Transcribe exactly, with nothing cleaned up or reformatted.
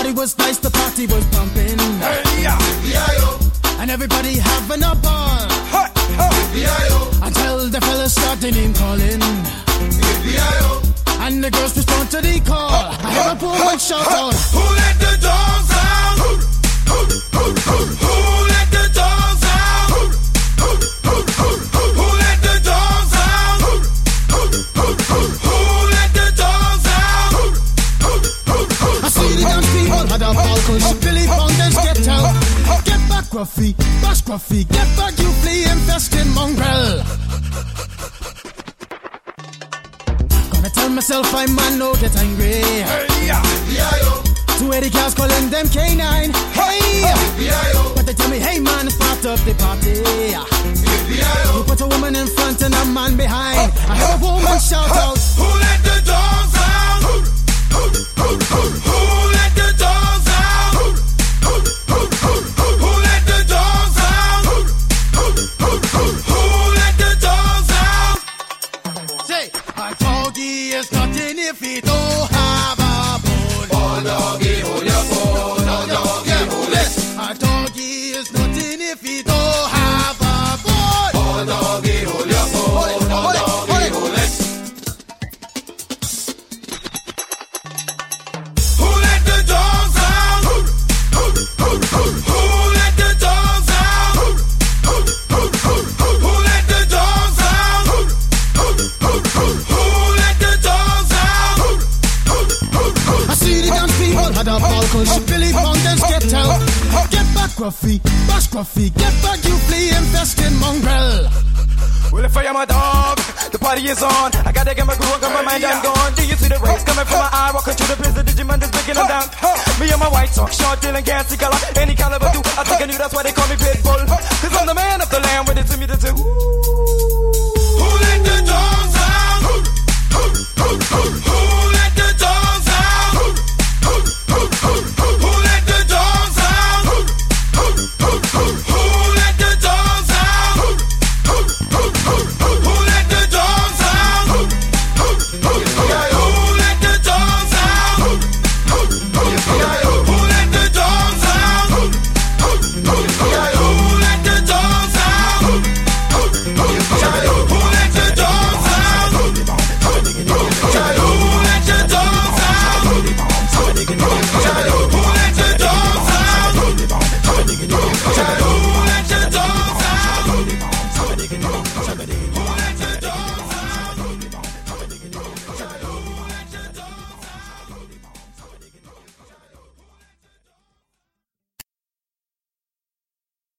Everybody was nice, the party was pumping. Hey, yeah. And everybody having a ball. Ha, ha. Until the fellas started name calling. And the girls respond to the call. I hear a poor one shout out. Who let the dogs out? Who, who, who, who, who let the dogs out? Who, who, who, who, who let the dogs out? Who, who, who, who, who let the dogs out? Who, who, who, who, I see the dance people had a ball cause Billy Fountains get out. Get back, Gruffy, bash Gruffy, get back, you flea infested mongrel. Gonna tell myself I man no get angry. hey, yeah. Two eighty cars calling them K nine. Hey, but they tell me, hey man, it's part of the party. You put a woman in front and a man behind. I heard a woman shout out. Who let the dogs out? Who, who, who, who, who let the dogs out? Who, who, who, who, who let the dogs out? Who, who, who, who, who let the dogs out? Say, a doggy is nothing if he don't have a bone. Oh, doggy, hold your bone. Oh, doggy, hold it. A doggy is nothing if he don't have a bone. Oh, doggy, hold your bone. Oh, doggy, hold it. Who let the dogs out? Who, who, who, who, who let the dogs out? Who, who, who, who, who let the dogs out? Who, who, who, who, who let the dogs out? Who, who, who, who, I see the dance people had a ball cause Billy Fountains get out. Get back, Gruffy, bash Gruffy, get back, you flea infested mongrel. well, if I am a dog, the party is on. I gotta get my groove on, got my mind, I'm gone. Do you see the rays coming from my eye? Walking through the prison, Digimon is breaking them down. Me and my white talk, short, dealing, gassy color, any caliber do. I think I knew that's why they call me